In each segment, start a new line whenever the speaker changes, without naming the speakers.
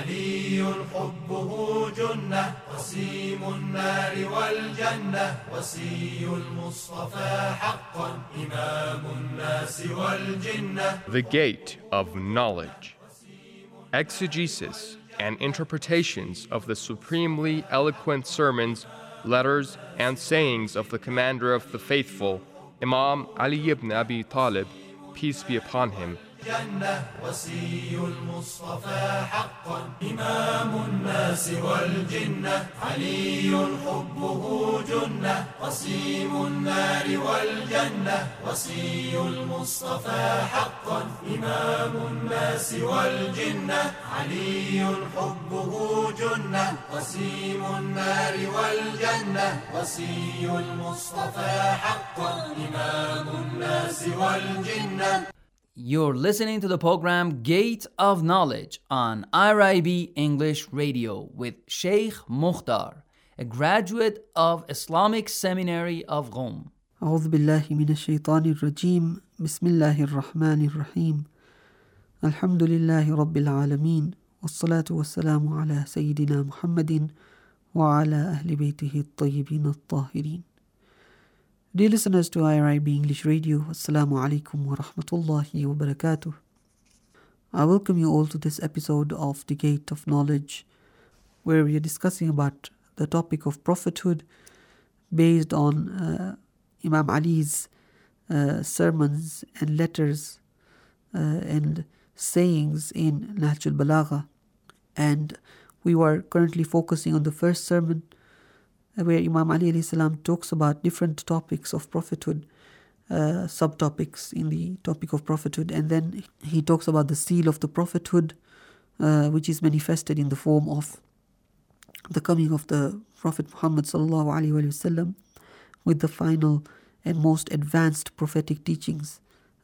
علي حبه جنة قسيم النار والجنة وصي المصطفى حقا إمام الناس والجنة.
The Gate of Knowledge. Exegesis and interpretations of the supremely eloquent sermons, letters, and sayings of the Commander of the Faithful, Imam Ali ibn Abi Talib, peace be upon him.
جنة وصي المصطفى حقا إمام الناس والجنة علي حبه جنة قسيم النار والجنة وصي المصطفى حقا إمام الناس والجنة علي حبه جنة قسيم النار والجنة وصي المصطفى حقا إمام الناس والجنة.
You're listening to the program Gate of Knowledge on IRIB English Radio with Sheikh Mukhtar, a graduate of Islamic Seminary of Qom.
أعوذ بالله من الشيطان الرجيم بسم الله الرحمن الرحيم الحمد لله رب العالمين والصلاة والسلام على سيدنا محمد وعلى أهل بيته الطيبين الطاهرين. Dear listeners to IRIB English Radio, Assalamu alaikum wa rahmatullahi wa barakatuh. I welcome you all to this episode of The Gate of Knowledge, where we are discussing about the topic of prophethood based on Imam Ali's sermons and letters and sayings in Nahj al-Balagha. And we were currently focusing on the first sermon, where Imam Ali alayhi salam talks about different topics of prophethood, subtopics in the topic of prophethood, and then he talks about the seal of the prophethood, which is manifested in the form of the coming of the Prophet Muhammad sallallahu alaihi wasallam with the final and most advanced prophetic teachings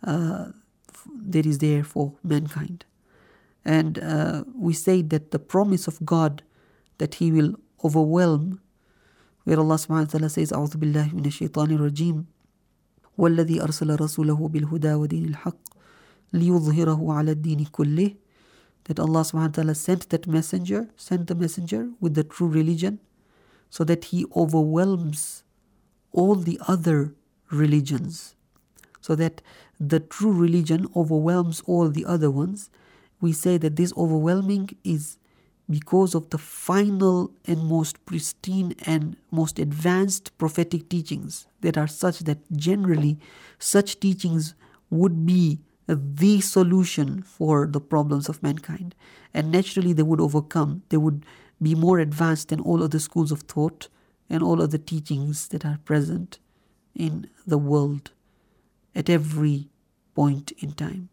that is there for mankind. And we say that the promise of God that He will overwhelm, where Allah subhanahu wa ta'ala says, أعوذ بالله من الشيطان الرجيم والذي أرسل رسوله بالهدى ودين الحق ليظهره على الدين كله, that Allah subhanahu wa ta'ala sent the messenger with the true religion so that he overwhelms all the other religions, so that the true religion overwhelms all the other ones. We say that this overwhelming is because of the final and most pristine and most advanced prophetic teachings that are such that generally such teachings would be the solution for the problems of mankind. And naturally they would overcome, they would be more advanced than all other schools of thought and all other teachings that are present in the world at every point in time.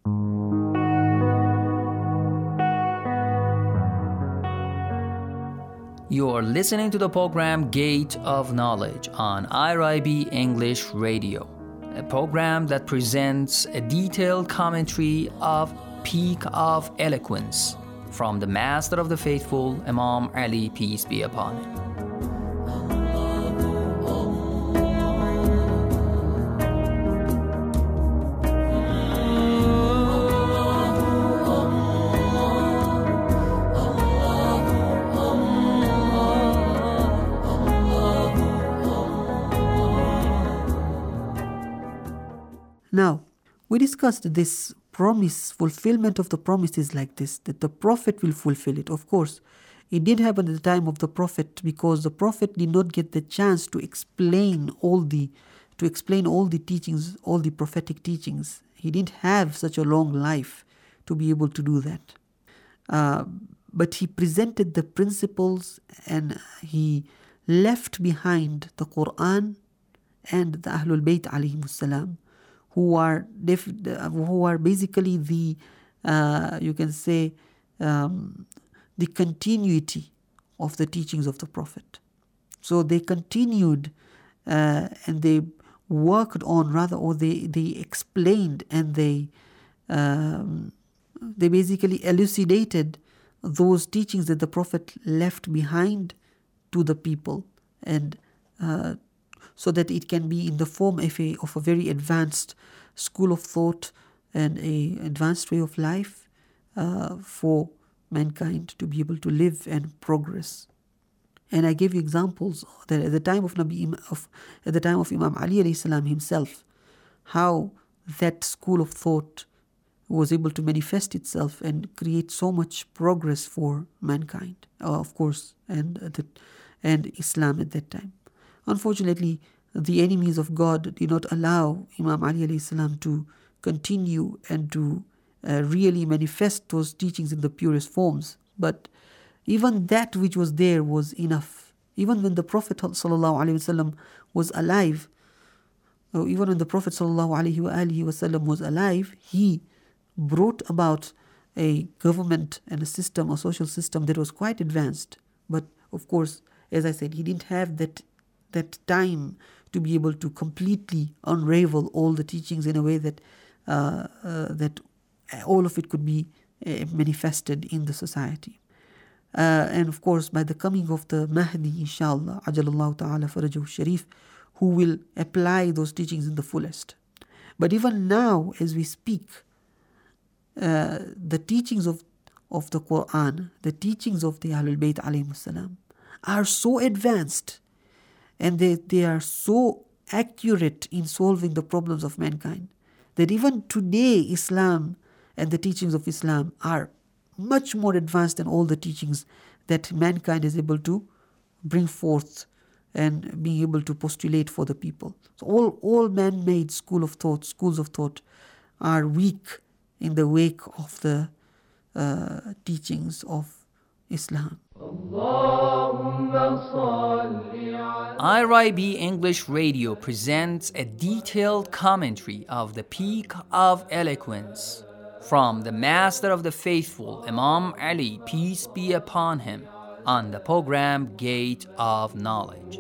You're listening to the program Gate of Knowledge on IRIB English Radio, a program that presents a detailed commentary of Peak of Eloquence from the Master of the Faithful, Imam Ali, peace be upon him.
Now, we discussed this promise, fulfillment of the promise is like this, that the Prophet will fulfill it. Of course, it did happen at the time of the Prophet because the Prophet did not get the chance to explain all the teachings, all the prophetic teachings. He didn't have such a long life to be able to do that. But he presented the principles and he left behind the Quran and the Ahlul Bayt alayhimus salam, who are basically the you can say the continuity of the teachings of the Prophet. So they continued and they worked on, or they explained and they basically elucidated those teachings that the Prophet left behind to the people, and so that it can be in the form of a very advanced school of thought and a advanced way of life for mankind to be able to live and progress. And I gave you examples that at the time of Imam Ali alayhi salam himself, how that school of thought was able to manifest itself and create so much progress for mankind, of course, and Islam at that time. Unfortunately, the enemies of God did not allow Imam Ali alayhi salam to continue and to really manifest those teachings in the purest forms. But even that which was there was enough. Even when the Prophet ﷺ was alive, was alive, he brought about a government and a system, a social system that was quite advanced. But of course, as I said, he didn't have that time to be able to completely unravel all the teachings in a way that all of it could be manifested in the society. And of course, by the coming of the Mahdi, inshallah, ajalallahu ta'ala farajahu sharif, who will apply those teachings in the fullest. But even now, as we speak, the teachings of the Quran, the teachings of the Ahlul Bayt alayhimus salam, are so advanced, and they are so accurate in solving the problems of mankind, that even today Islam and the teachings of Islam are much more advanced than all the teachings that mankind is able to bring forth and being able to postulate for the people. So all man-made schools of thought are weak in the wake of the teachings of Islam.
IRIB English Radio presents a detailed commentary of the Peak of Eloquence from the Master of the Faithful, Imam Ali, peace be upon him, on the program Gate of Knowledge.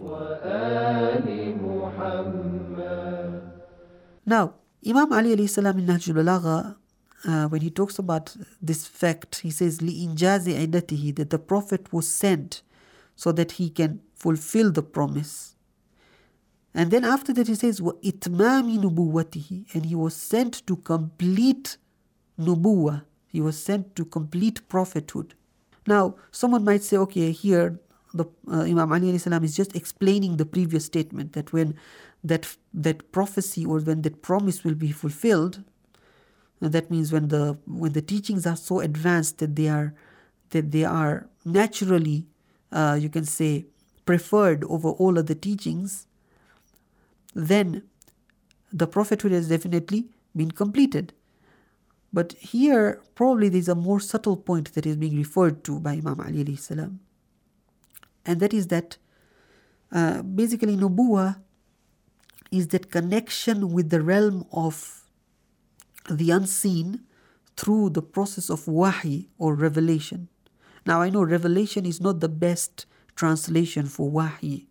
Now, Imam Ali alayhi salam in Nahjul Balagha, when he talks about this fact, he says, لِإِنْجَازِ عِدَّتِهِ, that the Prophet was sent so that he can fulfill the promise. And then after that he says, وَإِتْمَامِ نُبُوَّتِهِ, and he was sent to complete nubuwah. He was sent to complete prophethood. Now, someone might say, okay, here the Imam Ali alayhi salam is just explaining the previous statement that when that prophecy or when that promise will be fulfilled, that means when the teachings are so advanced that they are naturally, you can say, preferred over all other teachings, then the prophethood has definitely been completed. But here, probably there is a more subtle point that is being referred to by Imam Ali alayhi salam. And that is that basically nubuwah is that connection with the realm of the unseen through the process of wahi or revelation. Now I know revelation is not the best translation for wahi,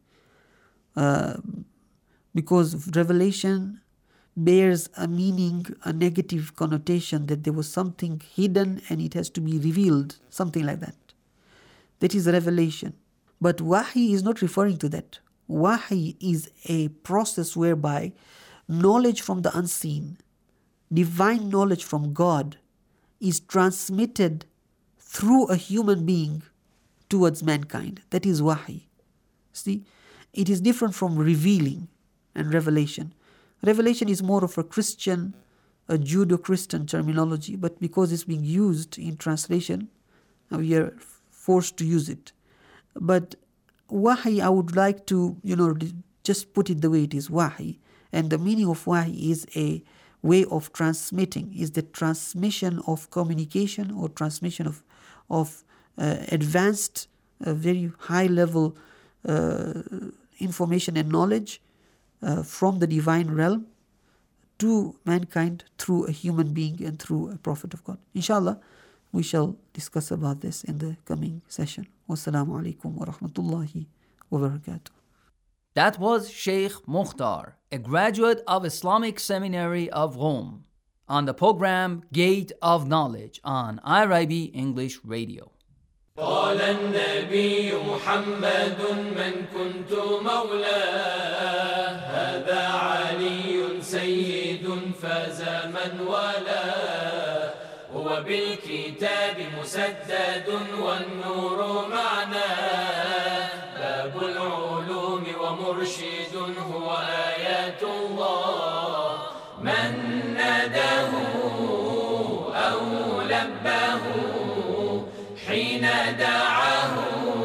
because revelation bears a meaning, a negative connotation, that there was something hidden and it has to be revealed, something like that. That is revelation. But wahi is not referring to that. Wahi is a process whereby knowledge from the unseen, divine knowledge from God, is transmitted through a human being towards mankind. That is wahi. See, it is different from revealing and revelation. Revelation is more of a Christian, a Judo-Christian terminology, but because it's being used in translation, we are forced to use it. But wahi, I would like to, just put it the way it is, wahi. And the meaning of wahi is a way of transmitting, is the transmission of communication or transmission of advanced, very high level information and knowledge from the divine realm to mankind through a human being and through a prophet of God. Inshallah, we shall discuss about this in the coming session. Wassalamu alaikum wa rahmatullahi wa barakatuh.
That was Sheikh Mukhtar, a graduate of Islamic Seminary of Rome, on the program Gate of Knowledge on IRIB English Radio.
قال النبي محمد من كنت مولاه هذا علي سيد فاز من والاه هو هو بالكتاب مسدد والنور معناه، باب العلوم ومرشد هو آيات الله. من ناداه أو لباه حين دعاه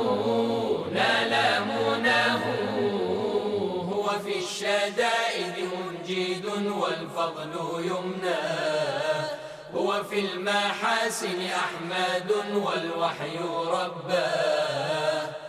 نال مناه، هو في الشدائد منجد والفضل يمناه، هو في المحاسن أحمد والوحي رباه.